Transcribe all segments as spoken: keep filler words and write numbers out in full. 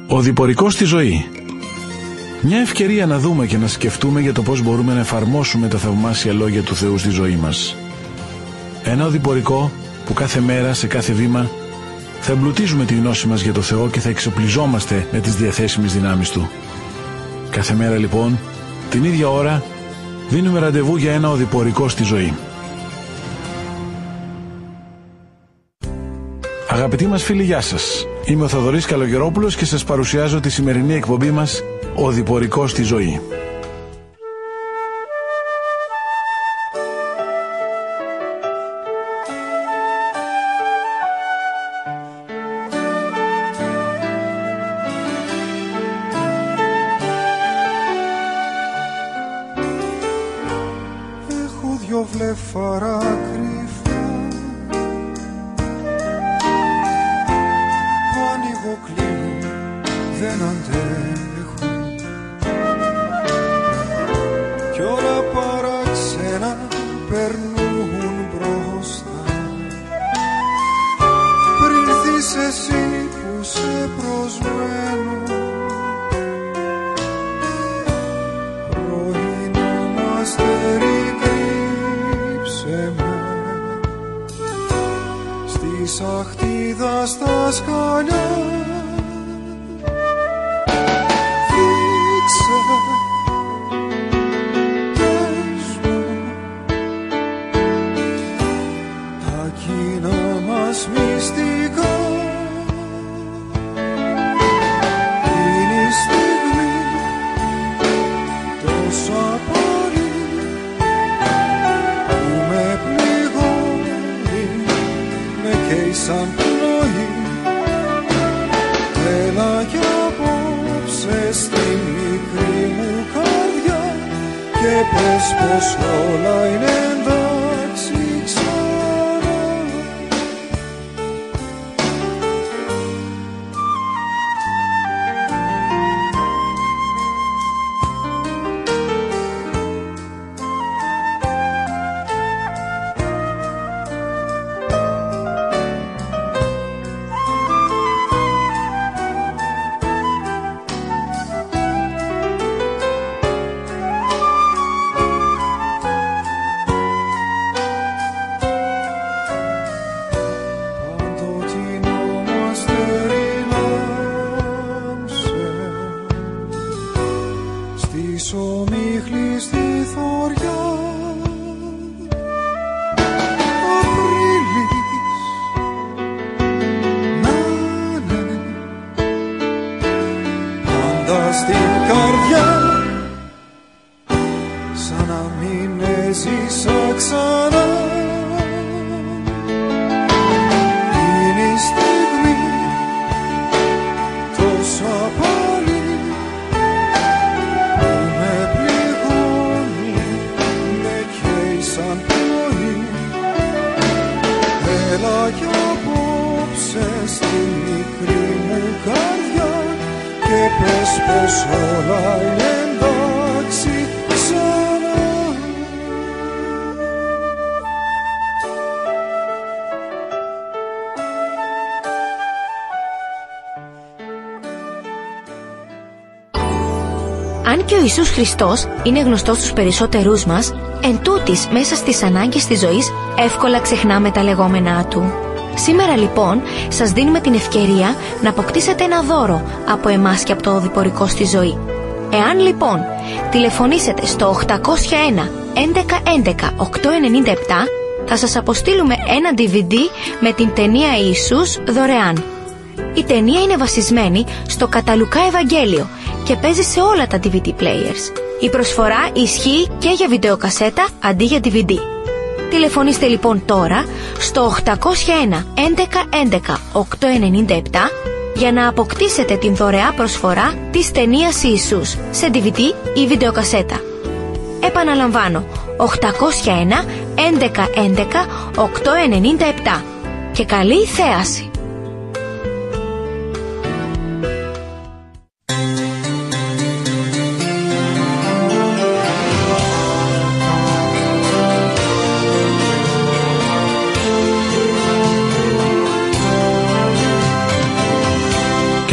Ο διπορικός στη ζωή. Μια ευκαιρία να δούμε και να σκεφτούμε για το πώς μπορούμε να εφαρμόσουμε τα θαυμάσια λόγια του Θεού στη ζωή μας. Ένα οδηπορικό που κάθε μέρα, σε κάθε βήμα, θα εμπλουτίζουμε τη γνώση μας για το Θεό και θα εξοπλιζόμαστε με τις διαθέσιμες δυνάμεις Του. Κάθε μέρα λοιπόν, την ίδια ώρα, δίνουμε ραντεβού για ένα οδηπορικό στη ζωή. Αγαπητοί μας φίλοι, γεια σας. Είμαι ο Θοδωρής Καλογερόπουλος και σας παρουσιάζω τη σημερινή εκπομπή μας «Οδηπορικός στη ζωή». Έχω δυο βλέφαρα κρυφά που ανοίγω κλείνω, δεν αντέχω κι όλα παράξενα περνούν μπροστά. Πριν έρθεις εσύ που σε προσμένω, πρωινό μαστέρι κρύψε με στη σαχτίδα στα σκαλιά. Δείξε, πες μου τα κοινά μας μυστικά. Είναι η στιγμή τόσο απαλή που με πληγώνει, με καίει σαν πνοή. Έλα κι απόψε στη μικρή μου καρδιά και πες πως όλα είναι εντάξει ξανά. Αν και ο Ιησούς Χριστός είναι γνωστός στους περισσότερούς μας, εν τούτης μέσα στις ανάγκες της ζωής εύκολα ξεχνάμε τα λεγόμενά Του. Σήμερα λοιπόν σας δίνουμε την ευκαιρία να αποκτήσετε ένα δώρο από εμάς και από το οδηπορικό στη ζωή. Εάν λοιπόν τηλεφωνήσετε στο οκτακόσια ένα έντεκα έντεκα οκτακόσια ενενήντα επτά, θα σας αποστείλουμε ένα ντι βι ντι με την ταινία Ιησούς δωρεάν. Η ταινία είναι βασισμένη στο κατά Λουκά Ευαγγέλιο και παίζει σε όλα τα ντι βι ντι players. Η προσφορά ισχύει και για βιντεοκασέτα αντί για ντι βι ντι. Τηλεφωνήστε λοιπόν τώρα στο οκτακόσια ένα έντεκα έντεκα οκτακόσια ενενήντα επτά για να αποκτήσετε την δωρεά προσφορά της ταινίας Ιησούς σε ντι βι ντι ή βιντεοκασέτα. Επαναλαμβάνω, οκτακόσια ένα έντεκα έντεκα οκτακόσια ενενήντα επτά και καλή θέαση.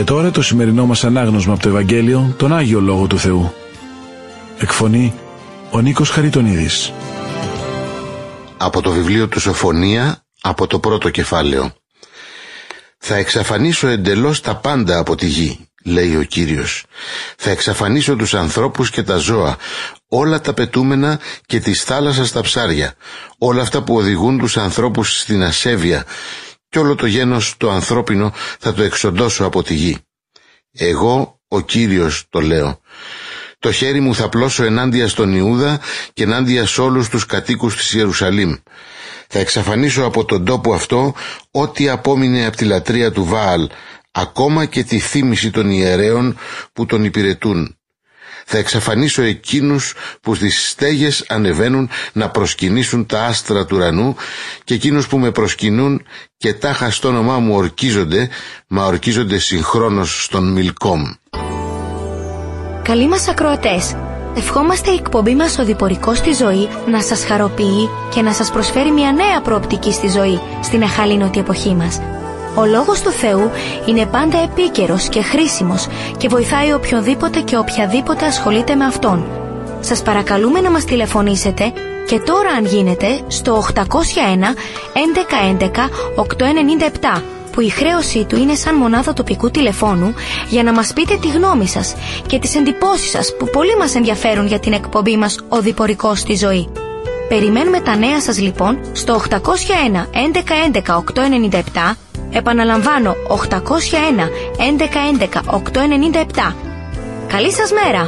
Και τώρα το σημερινό μας ανάγνωσμα από το Ευαγγέλιο, τον Άγιο Λόγο του Θεού. Εκφωνεί ο Νίκος Χαριτονίδης. Από το βιβλίο του Σοφονία, από το πρώτο κεφάλαιο. «Θα εξαφανίσω εντελώς τα πάντα από τη γη», λέει ο Κύριος. «Θα εξαφανίσω τους ανθρώπους και τα ζώα, όλα τα πετούμενα και της θάλασσας τα ψάρια, όλα αυτά που οδηγούν τους ανθρώπους στην ασέβεια, και όλο το γένος το ανθρώπινο θα το εξοντώσω από τη γη. Εγώ, ο Κύριος, το λέω. Το χέρι μου θα πλώσω ενάντια στον Ιούδα και ενάντια σ' όλους τους κατοίκους της Ιερουσαλήμ. Θα εξαφανίσω από τον τόπο αυτό ό,τι απόμεινε από τη λατρεία του Βάαλ, ακόμα και τη θύμηση των ιερέων που τον υπηρετούν. Θα εξαφανίσω εκείνους που στις στέγες ανεβαίνουν να προσκυνήσουν τα άστρα του ουρανού, και εκείνους που με προσκυνούν και τάχα στο όνομά μου ορκίζονται, μα ορκίζονται συγχρόνως στον Μιλκόμ». Καλοί μας ακροατές, ευχόμαστε η εκπομπή μας «Ο Διπορικός στη ζωή» να σας χαροποιεί και να σας προσφέρει μια νέα προοπτική στη ζωή στην αχαλήνωτη εποχή μας. Ο Λόγος του Θεού είναι πάντα επίκαιρος και χρήσιμος και βοηθάει οποιονδήποτε και οποιαδήποτε ασχολείται με Αυτόν. Σας παρακαλούμε να μας τηλεφωνήσετε και τώρα, αν γίνεται, στο οκτακόσια ένα έντεκα έντεκα οκτακόσια ενενήντα επτά, που η χρέωσή του είναι σαν μονάδα τοπικού τηλεφώνου, για να μας πείτε τη γνώμη σας και τις εντυπώσεις σας που πολύ μας ενδιαφέρουν για την εκπομπή μας «Ο Διπορικός στη ζωή». Περιμένουμε τα νέα σας λοιπόν στο οκτακόσια ένα έντεκα έντεκα οκτακόσια ενενήντα επτά. Επαναλαμβάνω, οκτακόσια ένα έντεκα έντεκα οκτακόσια ενενήντα επτά. Καλή σας μέρα!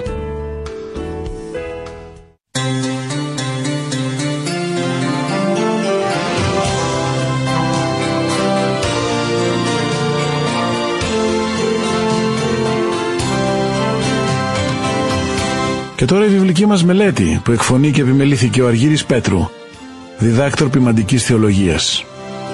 Και τώρα η βιβλική μας μελέτη που εκφωνεί και επιμελήθηκε ο Αργύρης Πέτρου, διδάκτορ ποιμαντικής θεολογίας.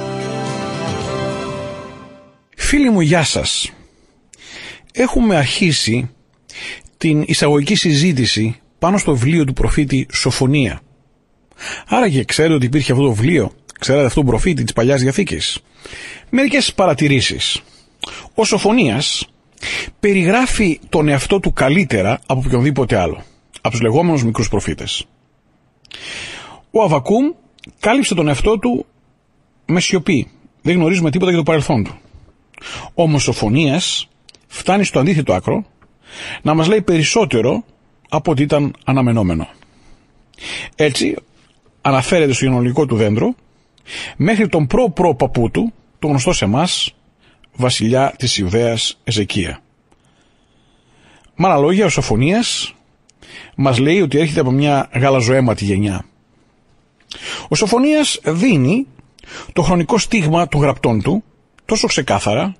Φίλοι μου, γεια σας. Έχουμε αρχίσει την εισαγωγική συζήτηση πάνω στο βιβλίο του προφήτη Σοφονία. Άρα και ξέρετε ότι υπήρχε αυτό το βιβλίο, ξέρετε αυτόν τον προφήτη της Παλιάς Διαθήκης. Μερικές παρατηρήσεις. Ο Σοφονίας περιγράφει τον εαυτό του καλύτερα από οποιονδήποτε άλλο, από τους λεγόμενους μικρούς προφήτες. Ο Αββακούμ κάλυψε τον εαυτό του με σιωπή. Δεν γνωρίζουμε τίποτα για το παρελθόν του. Όμως ο Σοφονίας φτάνει στο αντίθετο άκρο να μας λέει περισσότερο από ό,τι ήταν αναμενόμενο. Έτσι αναφέρεται στο γενεολογικό του δέντρο μέχρι τον προ-προ παππού του, το γνωστό σε εμάς βασιλιά της Ιουδαίας Εζεκία. Με άλλα λόγια, ο Σοφονίας μας λέει ότι έρχεται από μια γαλαζοαίματη γενιά. Ο Σοφονίας δίνει το χρονικό στίγμα των γραπτών του τόσο ξεκάθαρα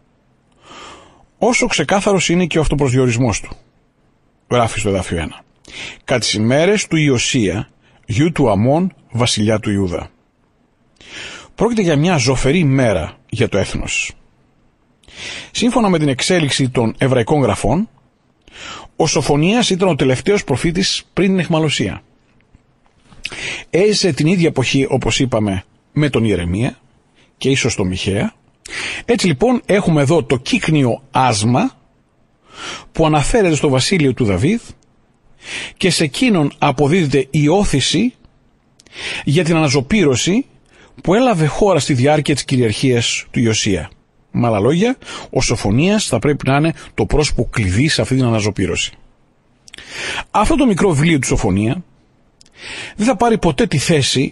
όσο ξεκάθαρος είναι και ο αυτοπροσδιορισμός του. Γράφει στο εδάφιο ένα. «Κατά τις ημέρες του Ιωσία, γιου του Αμών, βασιλιά του Ιούδα». Πρόκειται για μια ζωφερή μέρα για το έθνος. Σύμφωνα με την εξέλιξη των εβραϊκών γραφών, ο Σοφονίας ήταν ο τελευταίος προφήτης πριν την αιχμαλωσία. Έζησε την ίδια εποχή, όπως είπαμε, με τον Ιερεμία και ίσως τον Μιχαία. Έτσι λοιπόν έχουμε εδώ το κύκνιο άσμα που αναφέρεται στο βασίλειο του Δαβίδ και σε εκείνον αποδίδεται η όθηση για την αναζωπήρωση που έλαβε χώρα στη διάρκεια της κυριαρχίας του Ιωσία. Με άλλα λόγια, ο Σοφονίας θα πρέπει να είναι το πρόσωπο κλειδί σε αυτή την αναζωπήρωση. Αυτό το μικρό βιβλίο του Σοφονία δεν θα πάρει ποτέ τη θέση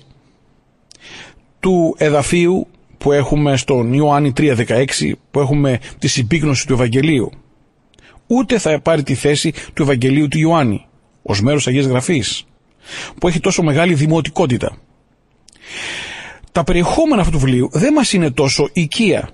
του εδαφίου που έχουμε στον Ιωάννη τρία δεκαέξι, που έχουμε τη συμπίκνωση του Ευαγγελίου. Ούτε θα πάρει τη θέση του Ευαγγελίου του Ιωάννη, ως μέρος Αγίας Γραφής, που έχει τόσο μεγάλη δημοτικότητα. Τα περιεχόμενα αυτού του βιβλίου δεν μας είναι τόσο οικία.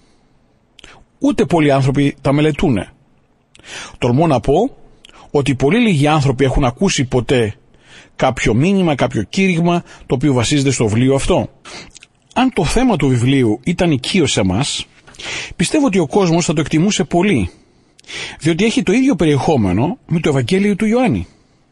Ούτε πολλοί άνθρωποι τα μελετούν. Τολμώ να πω ότι πολύ λίγοι άνθρωποι έχουν ακούσει ποτέ κάποιο μήνυμα, κάποιο κήρυγμα το οποίο βασίζεται στο βιβλίο αυτό. Αν το θέμα του βιβλίου ήταν οικείο σε εμάς, πιστεύω ότι ο κόσμος θα το εκτιμούσε πολύ, διότι έχει το ίδιο περιεχόμενο με το Ευαγγέλιο του Ιωάννη.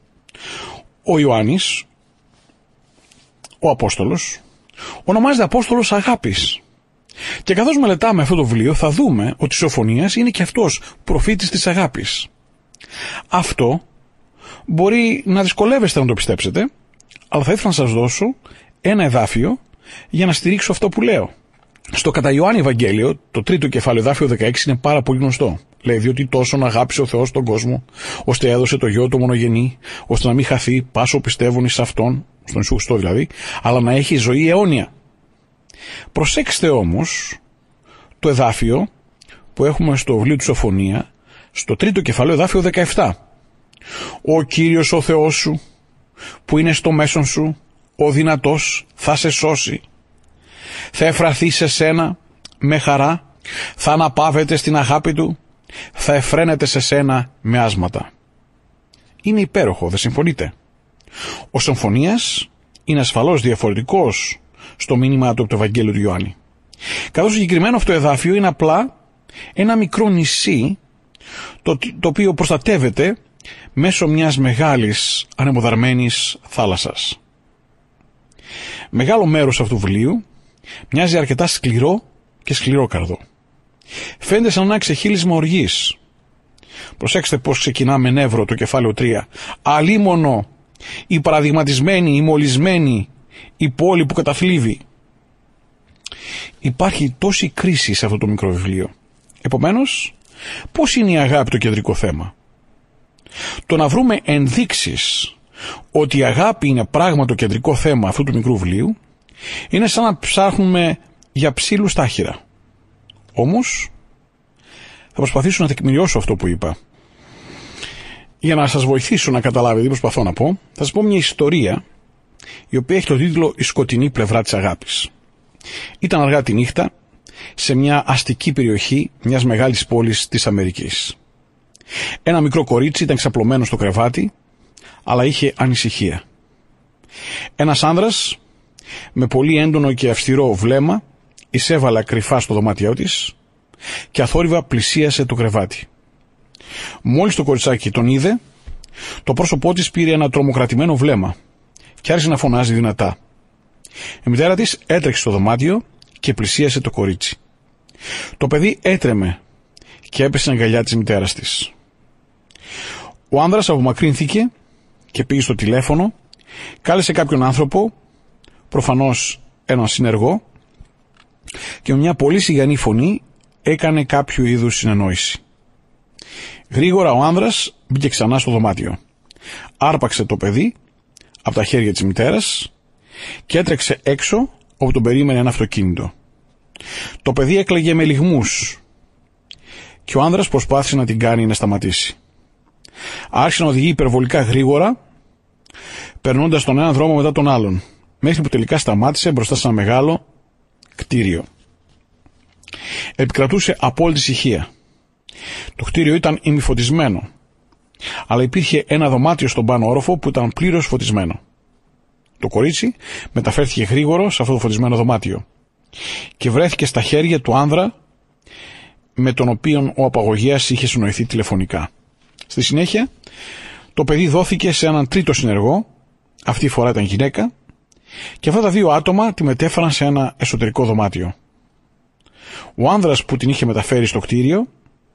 Ο Ιωάννης, ο Απόστολος, ονομάζεται Απόστολος Αγάπης. Και καθώς μελετάμε αυτό το βιβλίο θα δούμε ότι ο Σοφονίας είναι και αυτός προφήτης της αγάπης. Αυτό μπορεί να δυσκολεύεστε να το πιστέψετε, αλλά θα ήθελα να σας δώσω ένα εδάφιο για να στηρίξω αυτό που λέω. Στο κατά Ιωάννη Ευαγγέλιο, το τρίτο κεφάλαιο, εδάφιο δεκαέξι, είναι πάρα πολύ γνωστό. Λέει, διότι τόσον αγάπησε ο Θεός τον κόσμο, ώστε έδωσε το γιο του μονογενή, ώστε να μην χαθεί πάσο πιστεύουν εις αυτόν, στον Ιησού Χριστό δηλαδή, αλλά να έχει ζωή αιώνια. Προσέξτε όμως το εδάφιο που έχουμε στο βιβλίο του Σοφονία, στο τρίτο κεφάλαιο, εδάφιο δεκαεπτά. Ο Κύριος ο Θεός σου, που είναι στο μέσον σου, ο δυνατός, θα σε σώσει. Θα εφραθεί σε σένα με χαρά, θα αναπαύεται στην αγάπη του, θα εφραίνεται σε σένα με άσματα. Είναι υπέροχο, δεν συμφωνείτε? Ο Σοφονίας είναι ασφαλώς διαφορετικός στο μήνυμα του από το Ευαγγέλιο του Ιωάννη. Καθώς συγκεκριμένο αυτό εδάφιο είναι απλά ένα μικρό νησί το, το οποίο προστατεύεται μέσω μιας μεγάλης ανεμοδαρμένης θάλασσας. Μεγάλο μέρος αυτού του βιβλίου μοιάζει αρκετά σκληρό και σκληρόκαρδο. Φαίνεται σαν ένα ξεχύλισμα οργής. Προσέξτε πως ξεκινά με νεύρο το κεφάλαιο τρία. Αλίμονο, η παραδειγματισμένη, η μολυσμένη, η πόλη που καταθλίβει. Υπάρχει τόση κρίση σε αυτό το μικρό βιβλίο. Επομένως, πώς είναι η αγάπη το κεντρικό θέμα? Το να βρούμε ενδείξεις ότι η αγάπη είναι πράγμα το κεντρικό θέμα αυτού του μικρού βιβλίου είναι σαν να ψάχνουμε για ψήλους στα άχυρα. Όμως, θα προσπαθήσω να τεκμηριώσω αυτό που είπα. Για να σας βοηθήσω να καταλάβετε τι προσπαθώ να πω, θα σας πω μια ιστορία η οποία έχει το τίτλο «Η σκοτεινή πλευρά της αγάπης». Ήταν αργά τη νύχτα σε μια αστική περιοχή μιας μεγάλης πόλης της Αμερικής. Ένα μικρό κορίτσι ήταν ξαπλωμένο στο κρεβάτι, αλλά είχε ανησυχία. Ένας άνδρας με πολύ έντονο και αυστηρό βλέμμα εισέβαλε κρυφά στο δωμάτιό της και αθόρυβα πλησίασε το κρεβάτι. Μόλις το κοριτσάκι τον είδε, το πρόσωπό της πήρε ένα τρομοκρατημένο βλέμμα και άρχισε να φωνάζει δυνατά. Η μητέρα της έτρεξε στο δωμάτιο και πλησίασε το κορίτσι. Το παιδί έτρεμε και έπεσε στην αγκαλιά της μητέρας της. Ο άνδρας απομακρύνθηκε και πήγε στο τηλέφωνο, κάλεσε κάποιον άνθρωπο, προφανώς έναν συνεργό, και με μια πολύ σιγανή φωνή έκανε κάποιο είδους συνεννόηση. Γρήγορα ο άνδρας μπήκε ξανά στο δωμάτιο. Άρπαξε το παιδί από τα χέρια της μητέρας και έτρεξε έξω όπου τον περίμενε ένα αυτοκίνητο. Το παιδί έκλαιγε με λυγμούς και ο άνδρας προσπάθησε να την κάνει να σταματήσει. Άρχισε να οδηγεί υπερβολικά γρήγορα, περνώντας τον έναν δρόμο μετά τον άλλον, μέχρι που τελικά σταμάτησε μπροστά σε ένα μεγάλο κτίριο. Επικρατούσε απόλυτη ησυχία. Το κτίριο ήταν ημιφωτισμένο, αλλά υπήρχε ένα δωμάτιο στον πάνω όροφο που ήταν πλήρως φωτισμένο. Το κορίτσι μεταφέρθηκε γρήγορο σε αυτό το φωτισμένο δωμάτιο και βρέθηκε στα χέρια του άνδρα με τον οποίο ο απαγωγέας είχε συνοηθεί τηλεφωνικά. Στη συνέχεια, το παιδί δόθηκε σε έναν τρίτο συνεργό, αυτή η φορά ήταν γυναίκα, και αυτά τα δύο άτομα τη μετέφεραν σε ένα εσωτερικό δωμάτιο. Ο άνδρας που την είχε μεταφέρει στο κτίριο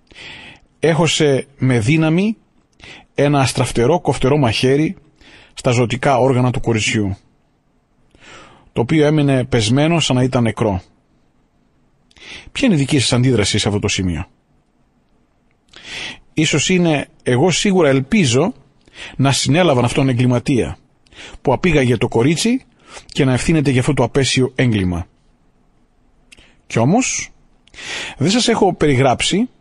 έχωσε με δύναμη ένα στραφτερό κοφτερό μαχαίρι στα ζωτικά όργανα του κοριτσιού, το οποίο έμεινε πεσμένο σαν να ήταν νεκρό. Ποια είναι η δική σας αντίδραση σε αυτό το σημείο? Ίσως είναι, εγώ σίγουρα ελπίζω, να συνέλαβαν αυτόν τον εγκληματία που απήγαγε το κορίτσι και να ευθύνεται για αυτό το απέσιο έγκλημα. Κι όμως δεν σας έχω περιγράψει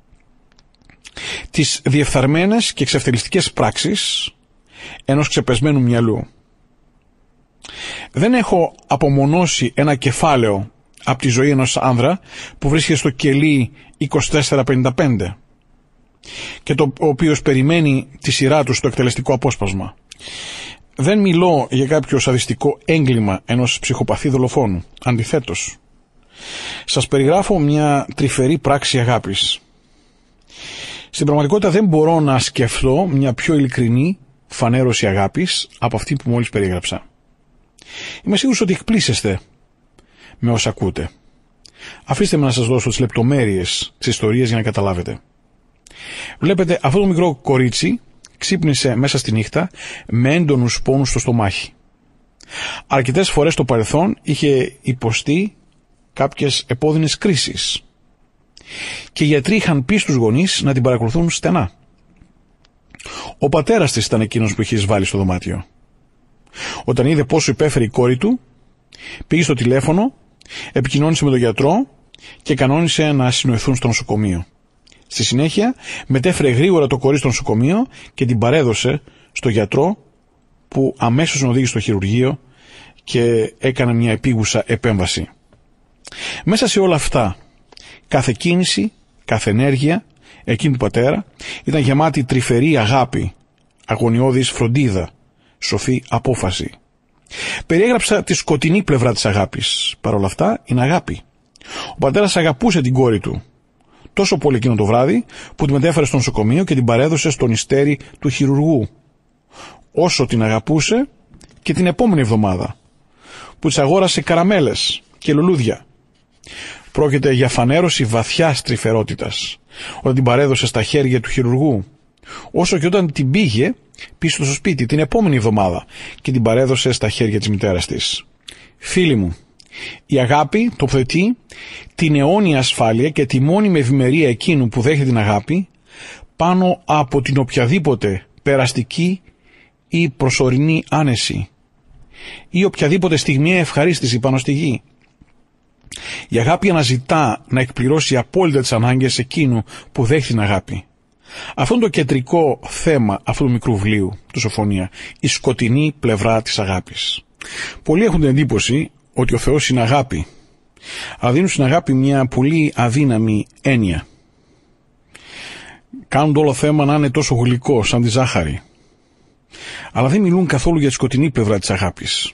τις διεφθαρμένες και εξευτελιστικές πράξεις ενός ξεπεσμένου μυαλού. Δεν έχω απομονώσει ένα κεφάλαιο από τη ζωή ενός άνδρα που βρίσκεται στο κελί είκοσι τέσσερα πενήντα πέντε και το ο οποίος περιμένει τη σειρά του στο εκτελεστικό απόσπασμα. Δεν μιλώ για κάποιο σαδιστικό έγκλημα ενός ψυχοπαθή δολοφόνου. Αντιθέτως, σας περιγράφω μια τρυφερή πράξη αγάπης. Στην πραγματικότητα δεν μπορώ να σκεφτώ μια πιο ειλικρινή φανέρωση αγάπης από αυτή που μόλις περιέγραψα. Είμαι σίγουρος ότι εκπλήσεστε με όσα ακούτε. Αφήστε με να σας δώσω τις λεπτομέρειες της ιστορίας για να καταλάβετε. Βλέπετε, αυτό το μικρό κορίτσι ξύπνησε μέσα στη νύχτα με έντονους πόνους στο στομάχι. Αρκετές φορές στο παρελθόν είχε υποστεί κάποιες επώδυνες κρίσεις και οι γιατροί είχαν πει στους γονείς να την παρακολουθούν στενά. Ο πατέρας της ήταν εκείνος που είχε εισβάλει στο δωμάτιο. Όταν είδε πόσο υπέφερε η κόρη του, πήγε στο τηλέφωνο, επικοινώνησε με τον γιατρό και κανόνισε να συνοηθούν στο νοσοκομείο. Στη συνέχεια μετέφερε γρήγορα το κορίτσι στο νοσοκομείο και την παρέδωσε στο γιατρό, που αμέσως την οδήγησε στο χειρουργείο και έκανε μια επίγουσα επέμβαση. Μέσα σε όλα αυτά, κάθε κίνηση, κάθε ενέργεια εκείνη του πατέρα ήταν γεμάτη τρυφερή αγάπη, αγωνιώδης φροντίδα, σοφή απόφαση. Περιέγραψα τη σκοτεινή πλευρά της αγάπης. Παρ' όλα αυτά είναι αγάπη. Ο πατέρας αγαπούσε την κόρη του τόσο πολύ εκείνο το βράδυ που τη μετέφερε στο νοσοκομείο και την παρέδωσε στον ιστέρι του χειρουργού. Όσο την αγαπούσε και την επόμενη εβδομάδα που της αγόρασε καραμέλες και λουλούδια. Πρόκειται για φανέρωση βαθιάς τρυφερότητας όταν την παρέδωσε στα χέρια του χειρουργού, όσο και όταν την πήγε πίσω στο σπίτι την επόμενη εβδομάδα και την παρέδωσε στα χέρια της μητέρας της. Φίλοι μου, η αγάπη τοποθετεί την αιώνια ασφάλεια και τη μόνιμη ευημερία εκείνου που δέχεται την αγάπη πάνω από την οποιαδήποτε περαστική ή προσωρινή άνεση ή οποιαδήποτε στιγμιαία ευχαρίστηση πάνω στη γη. Η αγάπη αναζητά να εκπληρώσει απόλυτα τις ανάγκες εκείνου που δέχει την αγάπη. Αυτό είναι το κεντρικό θέμα αυτού του μικρού βιβλίου, του Σοφονία, η σκοτεινή πλευρά της αγάπης. Πολλοί έχουν την εντύπωση ότι ο Θεός είναι αγάπη, αλλά δίνουν στην αγάπη μια πολύ αδύναμη έννοια. Κάνουν το όλο θέμα να είναι τόσο γλυκό σαν τη ζάχαρη, αλλά δεν μιλούν καθόλου για τη σκοτεινή πλευρά της αγάπης.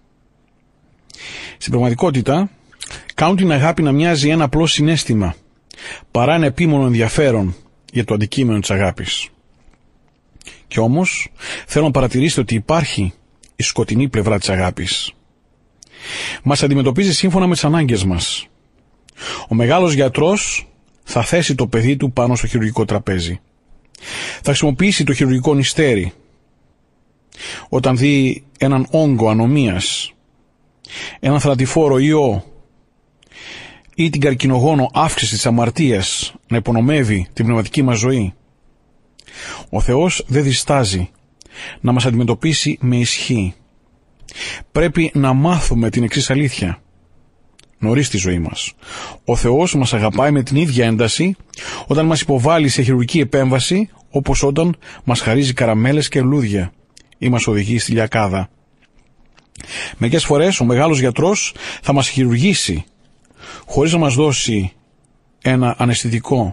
Στην πραγματικότητα, κάνουν την αγάπη να μοιάζει ένα απλό συναίσθημα, παρά ένα επίμονο ενδιαφέρον για το αντικείμενο της αγάπης. Και όμως, θέλω να παρατηρήσετε ότι υπάρχει η σκοτεινή πλευρά της αγάπης. Μας αντιμετωπίζει σύμφωνα με τις ανάγκες μας. Ο μεγάλος γιατρός θα θέσει το παιδί του πάνω στο χειρουργικό τραπέζι. Θα χρησιμοποιήσει το χειρουργικό νηστέρι όταν δει έναν όγκο ανομίας, έναν θανατηφόρο ιό ή την καρκινογόνο αύξηση της αμαρτίας να υπονομεύει την πνευματική μας ζωή. Ο Θεός δεν διστάζει να μας αντιμετωπίσει με ισχύ. Πρέπει να μάθουμε την εξής αλήθεια νωρίς στη ζωή μας. Ο Θεός μας αγαπάει με την ίδια ένταση όταν μας υποβάλλει σε χειρουργική επέμβαση, όπως όταν μας χαρίζει καραμέλες και λουλούδια ή μας οδηγεί στη λιακάδα. Μερικές φορές ο μεγάλος γιατρός θα μας χειρουργήσει χωρίς να μας δώσει ένα αναισθητικό.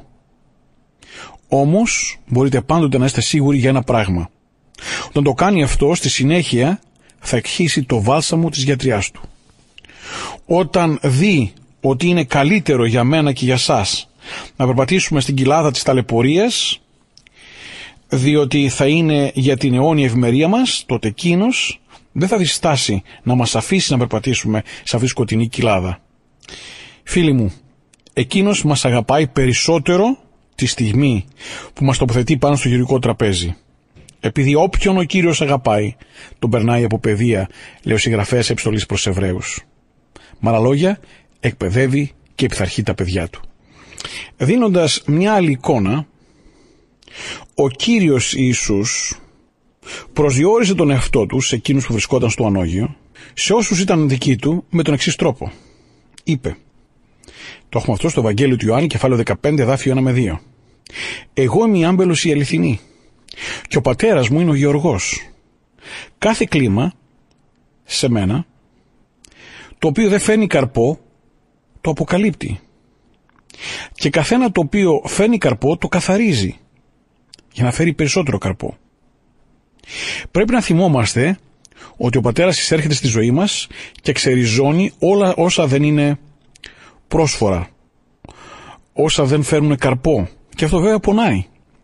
Όμως μπορείτε πάντοτε να είστε σίγουροι για ένα πράγμα. Όταν το κάνει αυτό, στη συνέχεια θα εκχύσει το βάλσαμο της γιατριάς του. Όταν δει ότι είναι καλύτερο για μένα και για σας να περπατήσουμε στην κοιλάδα της ταλαιπωρίας, διότι θα είναι για την αιώνια ευημερία μας, τότε εκείνος δεν θα διστάσει να μας αφήσει να περπατήσουμε σε αυτή τη σκοτεινή κοιλάδα. Φίλοι μου, εκείνος μας αγαπάει περισσότερο τη στιγμή που μας τοποθετεί πάνω στο χειρουργικό τραπέζι. Επειδή όποιον ο Κύριος αγαπάει, τον περνάει από παιδεία, λέει ο συγγραφέας επιστολής προς Εβραίους. Με άλλα λόγια, εκπαιδεύει και επιθαρχεί τα παιδιά του. Δίνοντας μια άλλη εικόνα, ο Κύριος Ιησούς προσδιορίσε τον εαυτό του σε εκείνους που βρισκόταν στο ανώγειο, σε όσους ήταν δικοί του, με τον εξής τρόπο. Είπε, το έχουμε αυτό στο Ευαγγέλιο του Ιωάννη, κεφάλαιο δεκαπέντε, εδάφιο ένα με δύο. Εγώ είμαι η άμπελος η αληθινή και ο πατέρας μου είναι ο γεωργός. Κάθε κλίμα σε μένα, το οποίο δεν φέρνει καρπό, το αποκαλύπτει. Και καθένα το οποίο φέρνει καρπό, το καθαρίζει για να φέρει περισσότερο καρπό. Πρέπει να θυμόμαστε ότι ο πατέρας εισέρχεται στη ζωή μας και ξεριζώνει όλα όσα δεν είναι πρόσφορα, όσα δεν φέρνουν καρπό. Και αυτό βέβαια πονάει.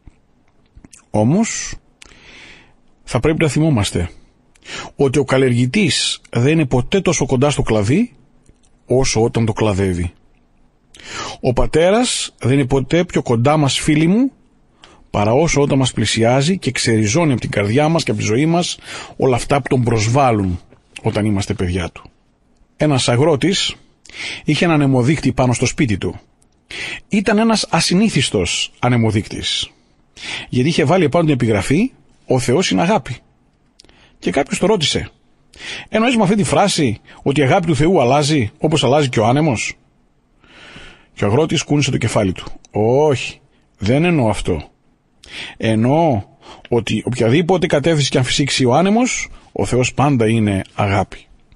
Όμως θα πρέπει να θυμόμαστε ότι ο καλλιεργητής δεν είναι ποτέ τόσο κοντά στο κλαδί όσο όταν το κλαδεύει. Ο Πατέρας δεν είναι ποτέ πιο κοντά μας, φίλοι μου, παρά όσο όταν μας πλησιάζει και ξεριζώνει από την καρδιά μας και από τη ζωή μας όλα αυτά που τον προσβάλλουν όταν είμαστε παιδιά του. Ένας αγρότης είχε ένα ανεμοδείκτη πάνω στο σπίτι του. Ήταν ένας ασυνήθιστος ανεμοδείκτης, γιατί είχε βάλει επάνω την επιγραφή «Ο Θεός είναι αγάπη». Και κάποιος το ρώτησε: «Εννοείς με αυτή τη φράση ότι η αγάπη του Θεού αλλάζει όπως αλλάζει και ο άνεμος?» Και ο αγρότης κούνησε το κεφάλι του. «Όχι, δεν εννοώ αυτό. Εννοώ ότι οποιαδήποτε κατεύθυνση και αν φυσήξει ο άνεμος, ο Θεός πάντα είναι αγάπη».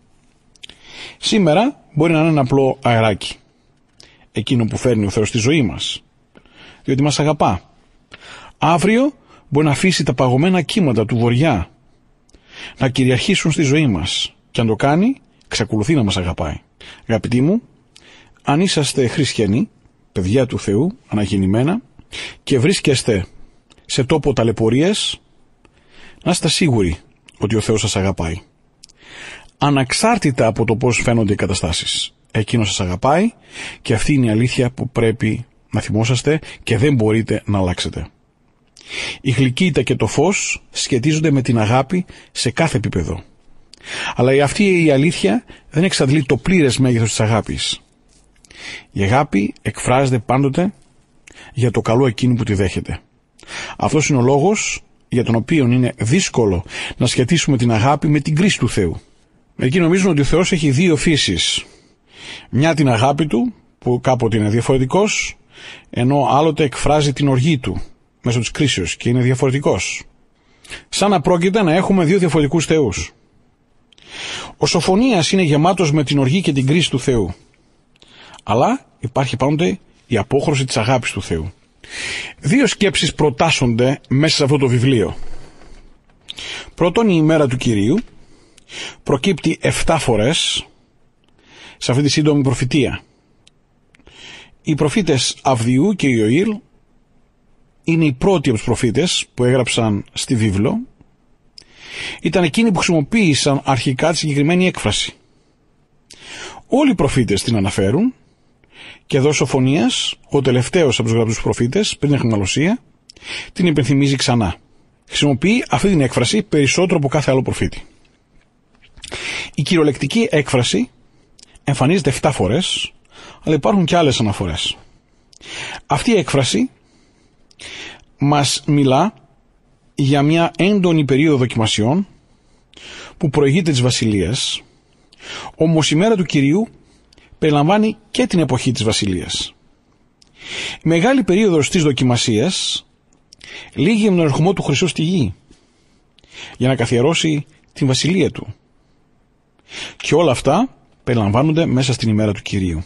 Σήμερα μπορεί να είναι ένα απλό αεράκι, εκείνο που φέρνει ο Θεός στη ζωή μας, διότι μας αγαπά. Αύριο μπορεί να αφήσει τα παγωμένα κύματα του βοριά να κυριαρχήσουν στη ζωή μας, και αν το κάνει, εξακολουθεί να μας αγαπάει. Αγαπητοί μου, αν είσαστε χριστιανοί, παιδιά του Θεού, αναγεννημένα, και βρίσκεστε σε τόπο ταλαιπωρίες, να είστε σίγουροι ότι ο Θεός σας αγαπάει. Αναξάρτητα από το πώς φαίνονται οι καταστάσεις, εκείνος σας αγαπάει, και αυτή είναι η αλήθεια που πρέπει να θυμόσαστε και δεν μπορείτε να αλλάξετε. Η γλυκύτητα και το φως σχετίζονται με την αγάπη σε κάθε επίπεδο. Αλλά αυτή η αλήθεια δεν εξαντλεί το πλήρες μέγεθος της αγάπης. Η αγάπη εκφράζεται πάντοτε για το καλό εκείνου που τη δέχεται. Αυτός είναι ο λόγος για τον οποίο είναι δύσκολο να σχετίσουμε την αγάπη με την κρίση του Θεού. Μερικοί νομίζουν ότι ο Θεός έχει δύο φύσεις. Μια την αγάπη του, που κάποτε είναι διαφορετικός, ενώ άλλοτε εκφράζει την οργή του μέσω της κρίσεως και είναι διαφορετικός. Σαν να πρόκειται να έχουμε δύο διαφορετικούς θεούς. Ο Σοφονίας είναι γεμάτος με την οργή και την κρίση του Θεού. Αλλά υπάρχει πάντοτε η απόχρωση της αγάπης του Θεού. Δύο σκέψεις προτάσσονται μέσα σε αυτό το βιβλίο. Πρώτον, η ημέρα του Κυρίου προκύπτει εφτά φορές σε αυτή τη σύντομη προφητεία. Οι προφήτες Αβδιού και Ιωήλ είναι οι πρώτοι από τους προφήτες που έγραψαν στη βίβλο. Ήταν εκείνοι που χρησιμοποίησαν αρχικά τη συγκεκριμένη έκφραση. Όλοι οι προφήτες την αναφέρουν, και εδώ ο Σοφονίας, ο τελευταίος από τους γραπτούς προφήτες πριν την αιχμαλωσία, την υπενθυμίζει ξανά. Χρησιμοποιεί αυτή την έκφραση περισσότερο από κάθε άλλο προφήτη. Η κυριολεκτική έκφραση εμφανίζεται εφτά φορές, αλλά υπάρχουν και άλλες αναφορές. Αυτή η έκφραση μας μιλά για μια έντονη περίοδο δοκιμασιών που προηγείται της βασιλείας, όμως η μέρα του Κυρίου περιλαμβάνει και την εποχή της βασιλείας. Η μεγάλη περίοδος της δοκιμασίας λήγει με τον ερχομό του Χριστού στη γη για να καθιερώσει την βασιλεία του, και όλα αυτά περιλαμβάνονται μέσα στην ημέρα του Κυρίου.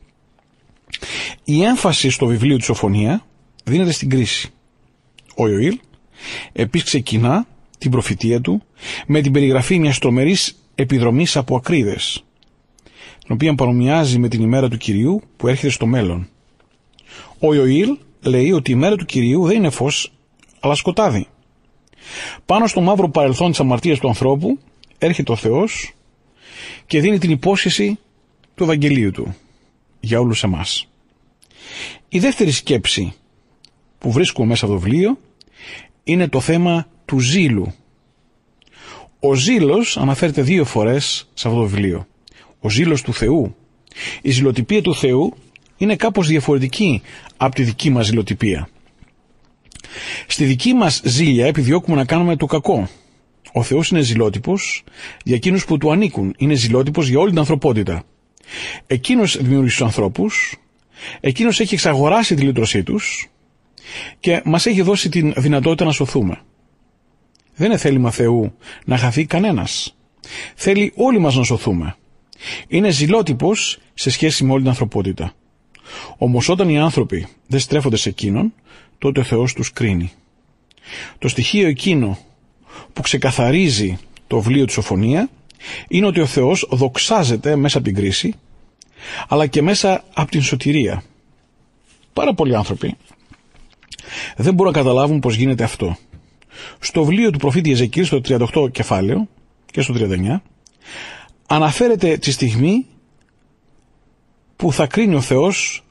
Η έμφαση στο βιβλίο του Σοφονία δίνεται στην κρίση. Ο Ιωήλ επίσης ξεκινά την προφητεία του με την περιγραφή μιας τρομερής επιδρομής από ακρίδες, την οποία παρομοιάζει με την ημέρα του Κυρίου που έρχεται στο μέλλον. Ο Ιωήλ λέει ότι η ημέρα του Κυρίου δεν είναι φως, αλλά σκοτάδι. Πάνω στο μαύρο παρελθόν της αμαρτίας του ανθρώπου έρχεται ο Θεός και δίνει την υπόσχεση του Ευαγγελίου του για όλους εμάς. Η δεύτερη σκέψη που βρίσκουμε μέσα από το βιβλίο είναι το θέμα του ζήλου. Ο ζήλος αναφέρεται δύο φορές σε αυτό το βιβλίο. Ο ζήλος του Θεού. Η ζηλοτυπία του Θεού είναι κάπως διαφορετική από τη δική μας ζηλοτυπία. Στη δική μας ζήλια επιδιώκουμε να κάνουμε το κακό. Ο Θεός είναι ζηλότυπος για εκείνους που του ανήκουν. Είναι ζηλότυπος για όλη την ανθρωπότητα. Εκείνος δημιούργησε τους ανθρώπους, εκείνος έχει εξαγοράσει τη λύτρωσή τους και μας έχει δώσει την δυνατότητα να σωθούμε. Δεν είναι θέλημα Θεού να χαθεί κανένας. Θέλει όλοι μας να σωθούμε. Είναι ζηλότυπος σε σχέση με όλη την ανθρωπότητα. Όμως όταν οι άνθρωποι δεν στρέφονται σε εκείνον, τότε ο Θεός τους κρίνει. Το στοιχείο εκείνο που ξεκαθαρίζει το βιβλίο του Σοφονία είναι ότι ο Θεός δοξάζεται μέσα από την κρίση, αλλά και μέσα από την σωτηρία. Πάρα πολλοί άνθρωποι δεν μπορούν να καταλάβουν πώς γίνεται αυτό. Στο βιβλίο του προφήτη Εζεκίελ, στο τριάντα οκτώ κεφάλαιο και στο τριάντα εννιά, αναφέρεται τη στιγμή που θα κρίνει ο Θεός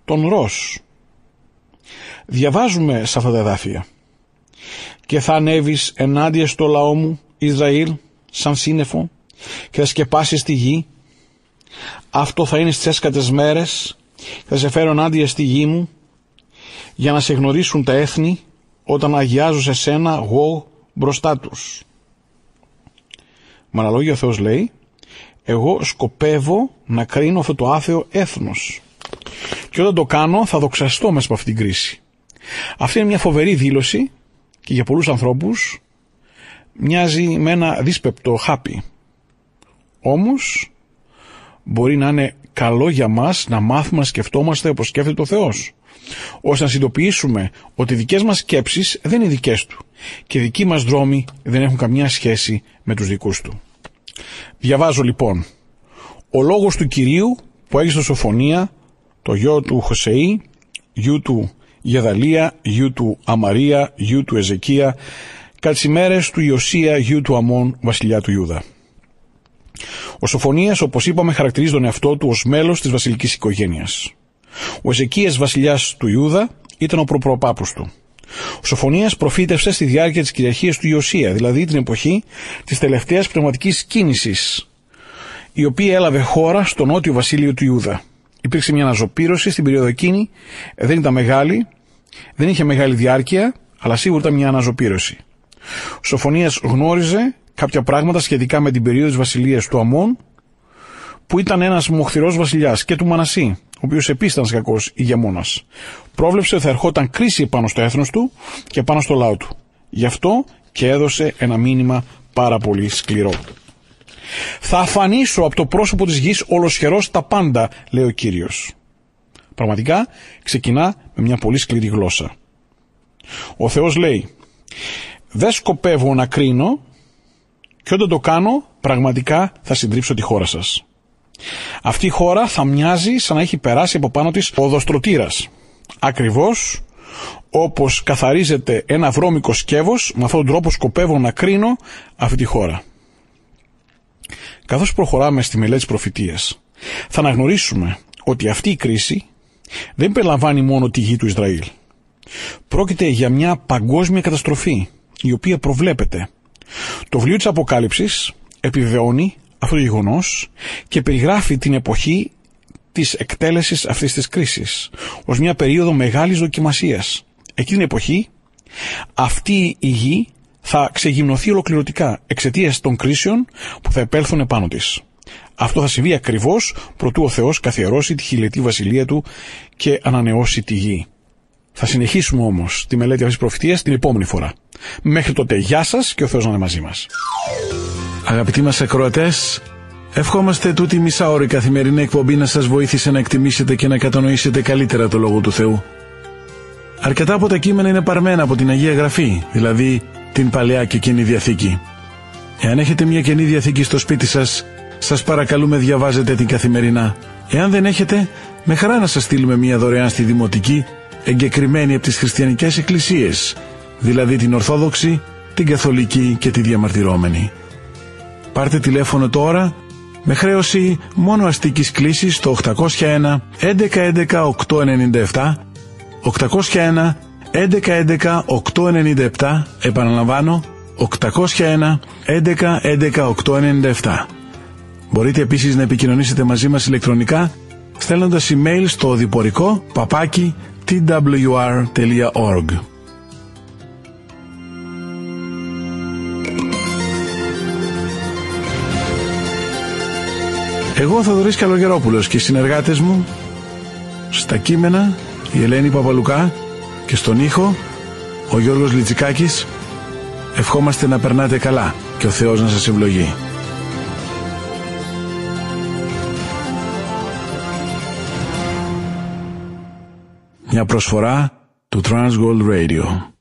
τον Ρος. Διαβάζουμε σε αυτά τα εδάφια: «Και θα ανέβεις ενάντια στο λαό μου Ισραήλ σαν σύννεφο και θα σκεπάσεις τη γη. Αυτό θα είναι στις έσκατες μέρες. Θα σε φέρω ενάντια στη γη μου για να σε γνωρίσουν τα έθνη όταν αγιάζω σε σένα εγώ μπροστά τους». Με άλλα λόγια ο Θεός λέει: εγώ σκοπεύω να κρίνω αυτό το άθεο έθνος και όταν το κάνω θα δοξαστώ μέσα από αυτή την κρίση. Αυτή είναι μια φοβερή δήλωση και για πολλούς ανθρώπους μοιάζει με ένα δύσπεπτο χάπι. Όμως μπορεί να είναι καλό για μας να μάθουμε να σκεφτόμαστε όπως σκέφτεται ο Θεός, ώστε να συνειδητοποιήσουμε ότι οι δικές μας σκέψεις δεν είναι δικές του και οι δικοί μας δρόμοι δεν έχουν καμιά σχέση με τους δικούς του. Διαβάζω λοιπόν: ο λόγος του Κυρίου που έγινε στο Σοφονία, το γιο του Χωσεή, γιου του Γεδαλία, γιου του Αμαρία, γιου του Εζεκία, κατά τις ημέρες του Ιωσία, γιου του Αμών, βασιλιά του Ιούδα. Ο Σοφονίας, όπως είπαμε, χαρακτηρίζει τον εαυτό του ως μέλος της βασιλικής οικογένειας. Ο Εζεκίας, βασιλιάς του Ιούδα, ήταν ο προπροπάπους του. Ο Σοφονίας προφήτευσε στη διάρκεια της κυριαρχίας του Ιωσία, δηλαδή την εποχή της τελευταίας πνευματικής κίνησης, η οποία έλαβε χώρα στο νότιο βασίλειο του Ιούδα. Υπήρξε μια αναζωπήρωση στην περίοδο εκείνη, δεν ήταν μεγάλη, δεν είχε μεγάλη διάρκεια, αλλά σίγουρα ήταν μια αναζωπήρωση. Ο Σοφονίας γνώριζε κάποια πράγματα σχετικά με την περίοδο της βασιλείας του Αμών, που ήταν ένας μοχθηρός βασιλιάς, και του Μανασί, ο οποίος επίσης ήταν κακός ηγεμόνας. Πρόβλεψε ότι θα ερχόταν κρίση πάνω στο έθνος του και πάνω στο λαό του. Γι' αυτό και έδωσε ένα μήνυμα πάρα πολύ σκληρό. «Θα αφανίσω από το πρόσωπο της γης ολοσχερός τα πάντα», λέει ο Κύριος. Πραγματικά ξεκινά με μια πολύ σκληρή γλώσσα. Ο Θεός λέει: δεν σκοπεύω να κρίνω και όταν το κάνω πραγματικά θα συντρίψω τη χώρα σας. Αυτή η χώρα θα μοιάζει σαν να έχει περάσει από πάνω της οδοστρωτήρας. Ακριβώς όπως καθαρίζεται ένα βρώμικο σκεύος, με αυτόν τον τρόπο σκοπεύω να κρίνω αυτή τη χώρα. Καθώς προχωράμε στη μελέτη της προφητείας, θα αναγνωρίσουμε ότι αυτή η κρίση δεν περιλαμβάνει μόνο τη γη του Ισραήλ. Πρόκειται για μια παγκόσμια καταστροφή, η οποία προβλέπεται. Το βιβλίο της Αποκάλυψης επιβεβαιώνει αυτό το γεγονός και περιγράφει την εποχή της εκτέλεσης αυτής της κρίσης ως μια περίοδο μεγάλης δοκιμασίας. Εκείνη την εποχή αυτή η γη θα ξεγυμνωθεί ολοκληρωτικά εξαιτίας των κρίσεων που θα επέλθουν επάνω της. Αυτό θα συμβεί ακριβώς προτού ο Θεός καθιερώσει τη χιλιετή βασιλεία του και ανανεώσει τη γη. Θα συνεχίσουμε όμως τη μελέτη αυτής της προφητείας την επόμενη φορά. Μέχρι τότε, γεια σας και ο Θεός να είναι μαζί μας. Αγαπητοί μας ακροατές, ευχόμαστε τούτη η μισάωρη καθημερινή εκπομπή να σας βοήθησε να εκτιμήσετε και να κατανοήσετε καλύτερα το Λόγο του Θεού. Αρκετά από τα κείμενα είναι παρμένα από την Αγία Γραφή, δηλαδή την Παλαιά και Καινή Διαθήκη. Εάν έχετε μια Καινή Διαθήκη στο σπίτι σας, σας παρακαλούμε διαβάζετε την καθημερινά. Εάν δεν έχετε, με χαρά να σας στείλουμε μια δωρεάν στη Δημοτική, εγκεκριμένη από τις χριστιανικές εκκλησίες, δηλαδή την Ορθόδοξη, την Καθολική και τη Διαμαρτυρόμενη. Πάρτε τηλέφωνο τώρα με χρέωση μόνο αστικής κλήσης στο οκτακόσια ένα έντεκα έντεκα οκτακόσια ενενήντα επτά, οκτακόσια ένα έντεκα έντεκα οκτακόσια ενενήντα επτά, επαναλαμβάνω οκτακόσια ένα έντεκα έντεκα οκτακόσια ενενήντα επτά. Μπορείτε επίσης να επικοινωνήσετε μαζί μας ηλεκτρονικά στέλνοντας email στο οδηπορικό παπάκι τι ντάμπλιου αρ τελεία org. Εγώ ο Θοδωρής Καλογερόπουλος και οι συνεργάτες μου στα κείμενα η Ελένη Παπαλουκά και στον ήχο ο Γιώργος Λιτσικάκης ευχόμαστε να περνάτε καλά και ο Θεός να σας ευλογεί. Μια προσφορά του Transworld Radio.